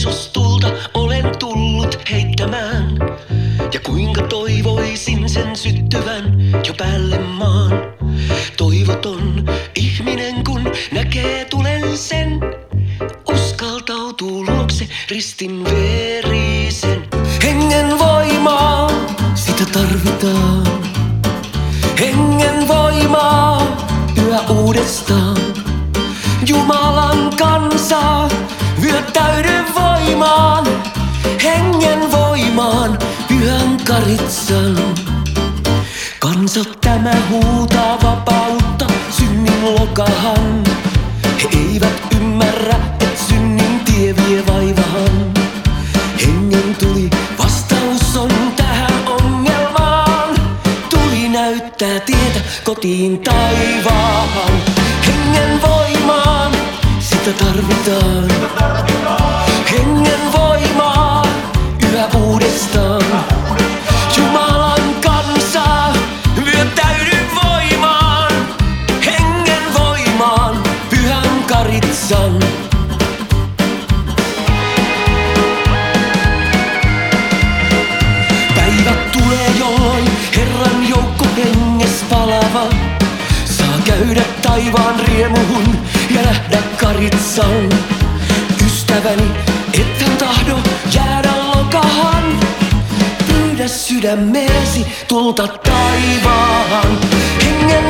Jeesus-tulta olen tullut heittämään. Ja kuinka toivoisin sen syttyvän jo päälle maan. Toivoton ihminen kun näkee tulen sen, uskaltautuu luokse ristin verisen. Hengen voimaa, sitä tarvitaan. Hengen voimaa, yhä uudestaan. Jumalan kansa, vyö täyden voimaan. Hengen voimaan, pyhän Karitsan. Kansa tämä huutaa vapautta synnin lokahan. He eivät ymmärrä, et synnin tie vie vaivahan. Hengen tuli, vastaus on tähän ongelmaan. Tuli näyttää tietä kotiin taivaan. Hengen voimaan, sitä tarvitaan. Hengen voimaa, yhä uudestaan. Jumalan kansa, vyö täyden voimaan. Hengen voimaan, pyhän Karitsan. Päivät tulee, jolloin Herran joukko henges palava. Saa käydä taivaan riemuhun ja nähdä Karitsan. Ystäväni, ethän tahdo jäädä lokahan. Pyydä sydämeesi tulta taivaan. Hengen